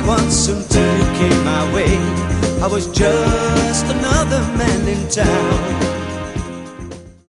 once until you came my way. I was just another man in town.